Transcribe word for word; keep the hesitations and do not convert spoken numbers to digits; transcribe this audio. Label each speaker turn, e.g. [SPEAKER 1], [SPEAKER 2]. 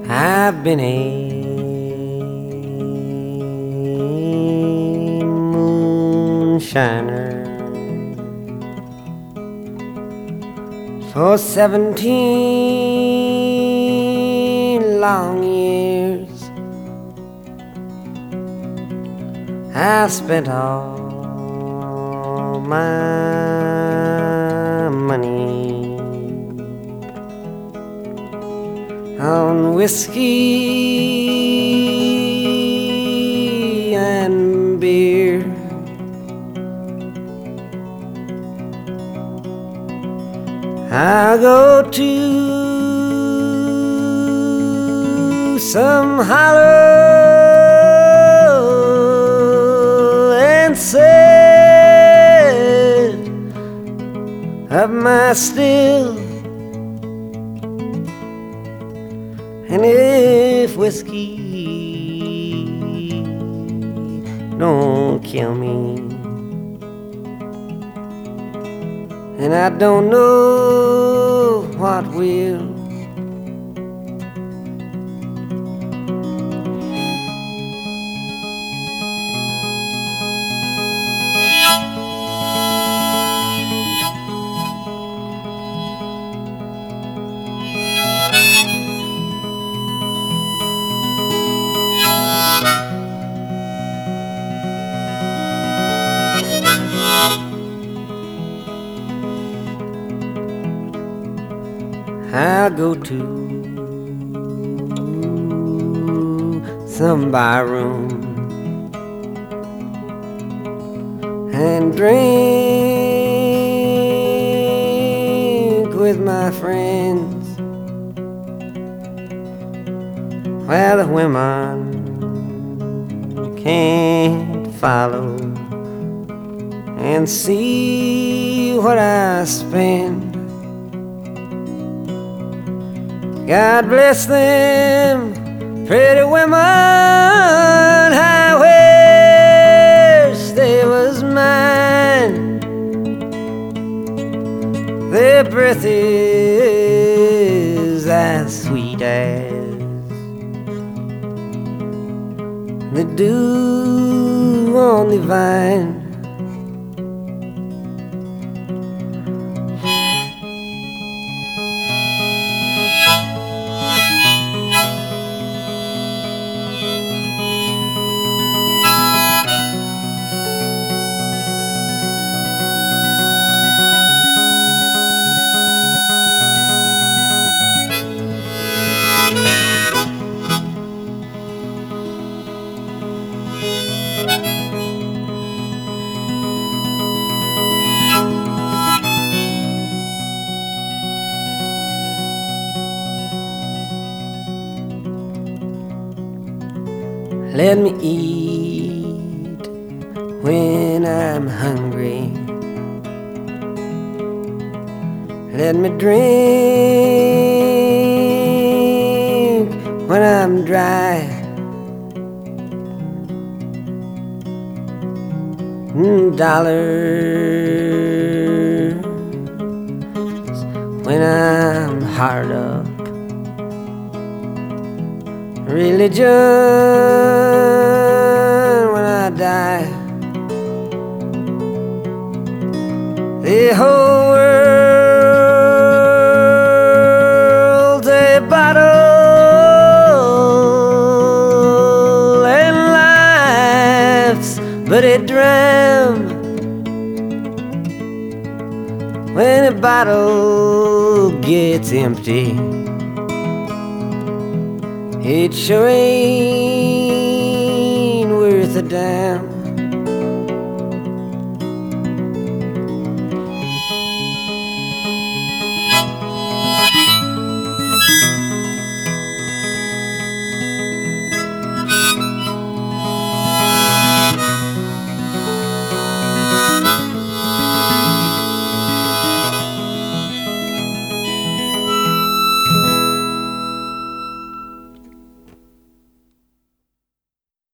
[SPEAKER 1] I've been a moonshiner for seventeen long years. I've spent all my money on whiskey and beer. I go to some hollow and set up my still. And if whiskey don't kill me, and I don't know what will. I go to some bar room and drink with my friends, where the women can't follow and see what I spend. God bless them, pretty women, I wish they was mine. Their breath is as sweet as the dew on the vine. Let me eat when I'm hungry. Let me drink when I'm dry. Mm, dollars when I'm hard up. Religion when I die. The whole world's a bottle and life's but a dram. When a bottle gets empty, it sure ain't worth a damn.